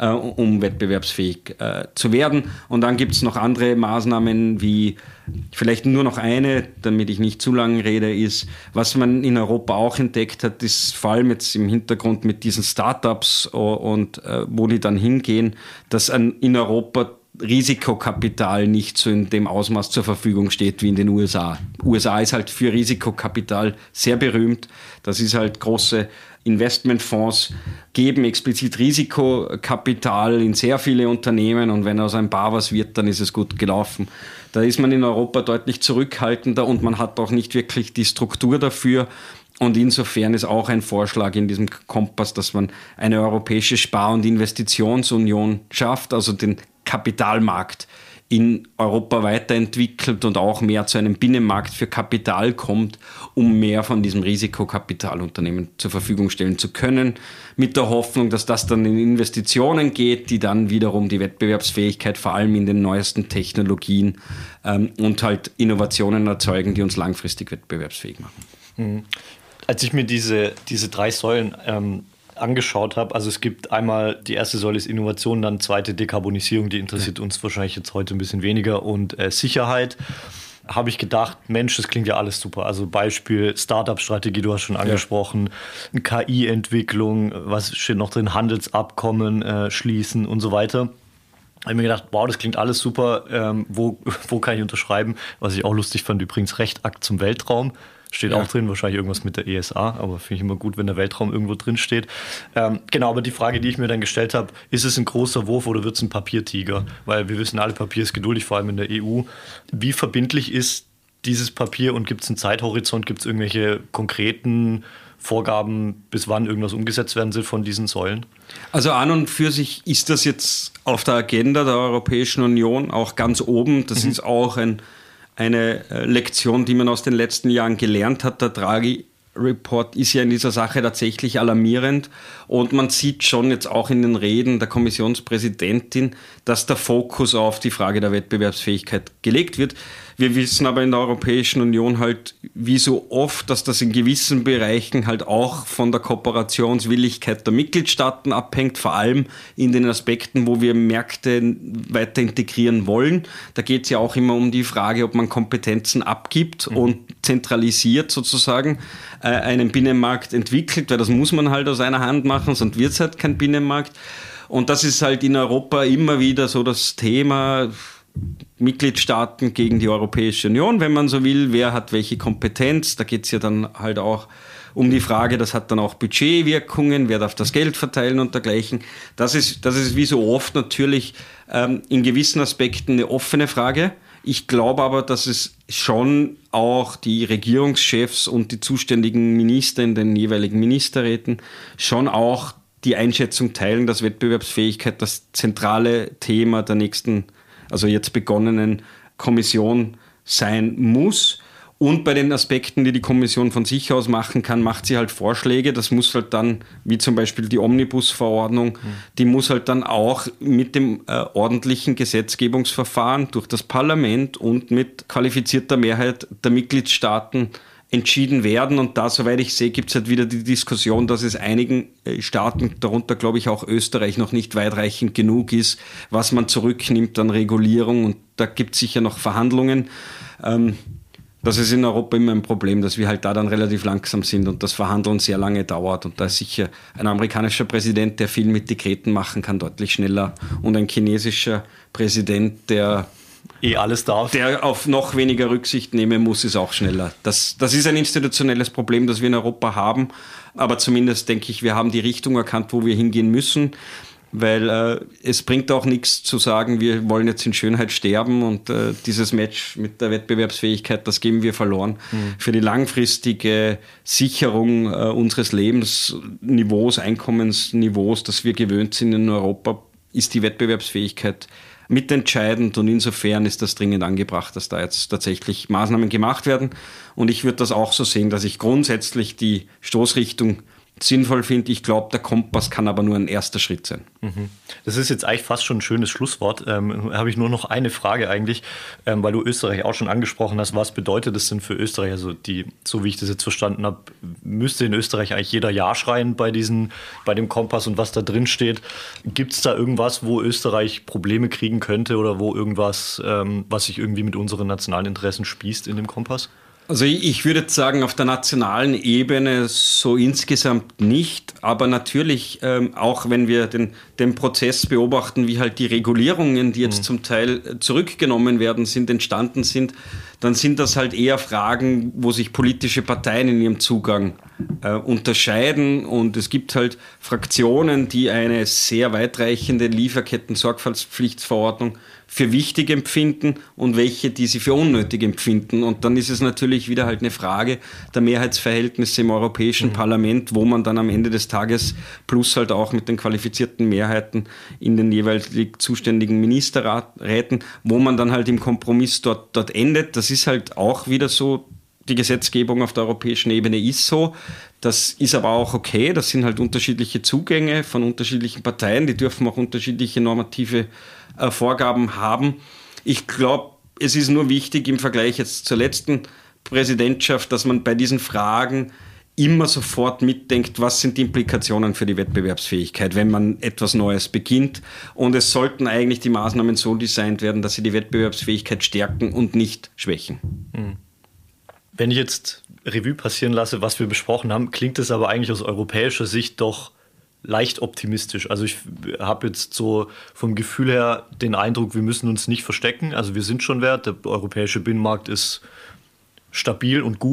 um wettbewerbsfähig zu werden. Und dann gibt es noch andere Maßnahmen wie vielleicht nur noch eine, damit ich nicht zu lange rede, ist, was man in Europa auch entdeckt hat, ist vor allem jetzt im Hintergrund mit diesen Startups und wo die dann hingehen, dass in Europa Risikokapital nicht so in dem Ausmaß zur Verfügung steht wie in den USA. USA ist halt für Risikokapital sehr berühmt. Das ist halt große Investmentfonds geben explizit Risikokapital in sehr viele Unternehmen und wenn aus ein paar was wird, dann ist es gut gelaufen. Da ist man in Europa deutlich zurückhaltender und man hat auch nicht wirklich die Struktur dafür. Und insofern ist auch ein Vorschlag in diesem Kompass, dass man eine europäische Spar- und Investitionsunion schafft, also den Kapitalmarkt in Europa weiterentwickelt und auch mehr zu einem Binnenmarkt für Kapital kommt, um mehr von diesem Risikokapitalunternehmen zur Verfügung stellen zu können, mit der Hoffnung, dass das dann in Investitionen geht, die dann wiederum die Wettbewerbsfähigkeit vor allem in den neuesten Technologien und halt Innovationen erzeugen, die uns langfristig wettbewerbsfähig machen. Als ich mir diese 3 Säulen angeschaut habe, also es gibt einmal, die erste Säule ist Innovation, dann zweite Dekarbonisierung, die interessiert uns wahrscheinlich jetzt heute ein bisschen weniger und Sicherheit, habe ich gedacht, Mensch, das klingt ja alles super. Also Beispiel Startup-Strategie, du hast schon angesprochen, KI-Entwicklung, was steht noch drin, Handelsabkommen schließen und so weiter. Ich habe mir gedacht, wow, das klingt alles super, wo kann ich unterschreiben? Was ich auch lustig fand, übrigens Rechtakt zum Weltraum. Steht auch drin, wahrscheinlich irgendwas mit der ESA, aber finde ich immer gut, wenn der Weltraum irgendwo drin steht. Genau, aber die Frage, die ich mir dann gestellt habe, ist es ein großer Wurf oder wird es ein Papiertiger? Weil wir wissen alle, Papier ist geduldig, vor allem in der EU. Wie verbindlich ist dieses Papier und gibt es einen Zeithorizont, gibt es irgendwelche konkreten Vorgaben, bis wann irgendwas umgesetzt werden soll von diesen Säulen? Also an und für sich ist das jetzt auf der Agenda der Europäischen Union auch ganz oben. Das ist auch eine Lektion, die man aus den letzten Jahren gelernt hat. Der Draghi-Report ist ja in dieser Sache tatsächlich alarmierend und man sieht schon jetzt auch in den Reden der Kommissionspräsidentin, dass der Fokus auf die Frage der Wettbewerbsfähigkeit gelegt wird. Wir wissen aber in der Europäischen Union halt wie so oft, dass das in gewissen Bereichen halt auch von der Kooperationswilligkeit der Mitgliedstaaten abhängt, vor allem in den Aspekten, wo wir Märkte weiter integrieren wollen. Da geht es ja auch immer um die Frage, ob man Kompetenzen abgibt und zentralisiert sozusagen einen Binnenmarkt entwickelt, weil das muss man halt aus einer Hand machen, sonst wird es halt kein Binnenmarkt. Und das ist halt in Europa immer wieder so das Thema, Mitgliedstaaten gegen die Europäische Union, wenn man so will, wer hat welche Kompetenz, da geht es ja dann halt auch um die Frage, das hat dann auch Budgetwirkungen, wer darf das Geld verteilen und dergleichen. Das ist wie so oft natürlich in gewissen Aspekten eine offene Frage. Ich glaube aber, dass es schon auch die Regierungschefs und die zuständigen Minister in den jeweiligen Ministerräten schon auch die Einschätzung teilen, dass Wettbewerbsfähigkeit das zentrale Thema der nächsten, also jetzt begonnenen Kommission sein muss. Und bei den Aspekten, die die Kommission von sich aus machen kann, macht sie halt Vorschläge. Das muss halt dann, wie zum Beispiel die Omnibus-Verordnung, die muss halt dann auch mit dem ordentlichen Gesetzgebungsverfahren durch das Parlament und mit qualifizierter Mehrheit der Mitgliedstaaten entschieden werden. Und da, soweit ich sehe, gibt es halt wieder die Diskussion, dass es einigen Staaten, darunter glaube ich auch Österreich, noch nicht weitreichend genug ist, was man zurücknimmt an Regulierung. Und da gibt es sicher noch Verhandlungen. Das ist in Europa immer ein Problem, dass wir halt da dann relativ langsam sind und das Verhandeln sehr lange dauert. Und da ist sicher ein amerikanischer Präsident, der viel mit Dekreten machen kann, deutlich schneller. Und ein chinesischer Präsident, der alles darf, der auf noch weniger Rücksicht nehmen muss, ist auch schneller. Das ist ein institutionelles Problem, das wir in Europa haben. Aber zumindest denke ich, wir haben die Richtung erkannt, wo wir hingehen müssen. Weil es bringt auch nichts zu sagen, wir wollen jetzt in Schönheit sterben und dieses Match mit der Wettbewerbsfähigkeit, das geben wir verloren. Für die langfristige Sicherung unseres Lebensniveaus, Einkommensniveaus, das wir gewöhnt sind in Europa, ist die Wettbewerbsfähigkeit mitentscheidend und insofern ist das dringend angebracht, dass da jetzt tatsächlich Maßnahmen gemacht werden. Und ich würde das auch so sehen, dass ich grundsätzlich die Stoßrichtung sinnvoll finde. Ich glaube, der Kompass kann aber nur ein erster Schritt sein. Das ist jetzt eigentlich fast schon ein schönes Schlusswort. Habe ich nur noch eine Frage eigentlich, weil du Österreich auch schon angesprochen hast. Was bedeutet das denn für Österreich? Also so wie ich das jetzt verstanden habe, müsste in Österreich eigentlich jeder Ja schreien bei dem Kompass und was da drin steht. Gibt es da irgendwas, wo Österreich Probleme kriegen könnte oder wo irgendwas, was sich irgendwie mit unseren nationalen Interessen spießt in dem Kompass? Also ich würde jetzt sagen, auf der nationalen Ebene so insgesamt nicht, aber natürlich auch wenn wir den Prozess beobachten, wie halt die Regulierungen, die jetzt zum Teil zurückgenommen werden, entstanden sind, dann sind das halt eher Fragen, wo sich politische Parteien in ihrem Zugang unterscheiden und es gibt halt Fraktionen, die eine sehr weitreichende Lieferketten-Sorgfaltspflichtverordnung für wichtig empfinden und welche, die sie für unnötig empfinden. Und dann ist es natürlich wieder halt eine Frage der Mehrheitsverhältnisse im Europäischen Parlament, wo man dann am Ende des Tages plus halt auch mit den qualifizierten Mehrheiten in den jeweils zuständigen Ministerräten, wo man dann halt im Kompromiss dort endet. Das ist halt auch wieder so, die Gesetzgebung auf der europäischen Ebene ist so. Das ist aber auch okay. Das sind halt unterschiedliche Zugänge von unterschiedlichen Parteien. Die dürfen auch unterschiedliche normative Vorgaben haben. Ich glaube, es ist nur wichtig im Vergleich jetzt zur letzten Präsidentschaft, dass man bei diesen Fragen immer sofort mitdenkt, was sind die Implikationen für die Wettbewerbsfähigkeit, wenn man etwas Neues beginnt. Und es sollten eigentlich die Maßnahmen so designt werden, dass sie die Wettbewerbsfähigkeit stärken und nicht schwächen. Wenn ich jetzt Revue passieren lasse, was wir besprochen haben, klingt es aber eigentlich aus europäischer Sicht doch leicht optimistisch. Also ich habe jetzt so vom Gefühl her den Eindruck, wir müssen uns nicht verstecken. Also wir sind schon wert. Der europäische Binnenmarkt ist stabil und gut.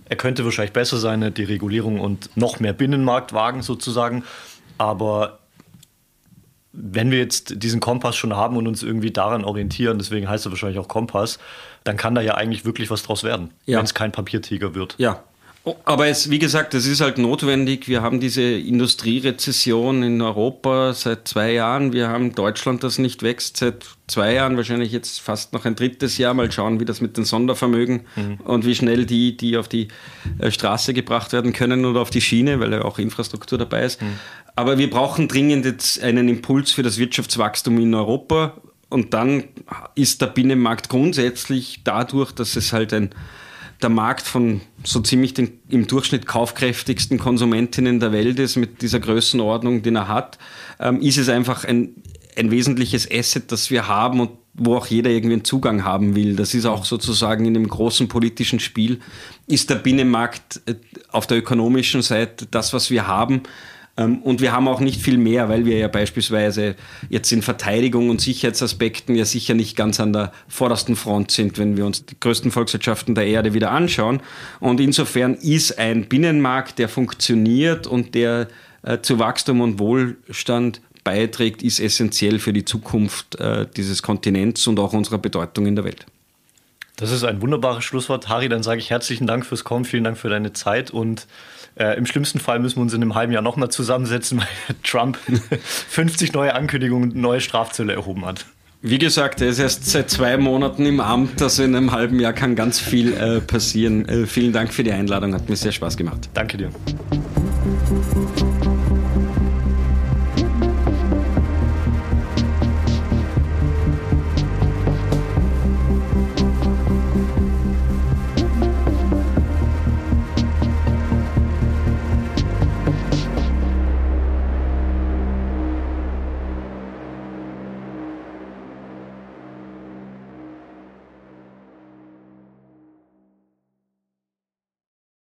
Er könnte wahrscheinlich besser sein, die Regulierung und noch mehr Binnenmarkt wagen sozusagen. Aber wenn wir jetzt diesen Kompass schon haben und uns irgendwie daran orientieren, deswegen heißt er wahrscheinlich auch Kompass, dann kann da ja eigentlich wirklich was draus werden, wenn es kein Papiertiger wird. Ja, aber wie gesagt, es ist halt notwendig. Wir haben diese Industrierezession in Europa seit 2 Jahren. Wir haben Deutschland, das nicht wächst, seit 2 Jahren, wahrscheinlich jetzt fast noch ein 3. Jahr. Mal schauen, wie das mit den Sondervermögen und wie schnell die auf die Straße gebracht werden können oder auf die Schiene, weil ja auch Infrastruktur dabei ist. Aber wir brauchen dringend jetzt einen Impuls für das Wirtschaftswachstum in Europa. Und dann ist der Binnenmarkt grundsätzlich dadurch, dass es halt der Markt von so ziemlich den im Durchschnitt kaufkräftigsten Konsumentinnen der Welt ist, mit dieser Größenordnung, den er hat, ist es einfach ein wesentliches Asset, das wir haben und wo auch jeder irgendwie einen Zugang haben will. Das ist auch sozusagen in dem großen politischen Spiel, ist der Binnenmarkt auf der ökonomischen Seite das, was wir haben. Und wir haben auch nicht viel mehr, weil wir ja beispielsweise jetzt in Verteidigung und Sicherheitsaspekten ja sicher nicht ganz an der vordersten Front sind, wenn wir uns die größten Volkswirtschaften der Erde wieder anschauen. Und insofern ist ein Binnenmarkt, der funktioniert und der zu Wachstum und Wohlstand beiträgt, ist essentiell für die Zukunft dieses Kontinents und auch unserer Bedeutung in der Welt. Das ist ein wunderbares Schlusswort. Harry, dann sage ich herzlichen Dank fürs Kommen, vielen Dank für deine Zeit und im schlimmsten Fall müssen wir uns in einem halben Jahr nochmal zusammensetzen, weil Trump 50 neue Ankündigungen, neue Strafzölle erhoben hat. Wie gesagt, er ist erst seit 2 Monaten im Amt, also in einem halben Jahr kann ganz viel passieren. Vielen Dank für die Einladung, hat mir sehr Spaß gemacht. Danke dir.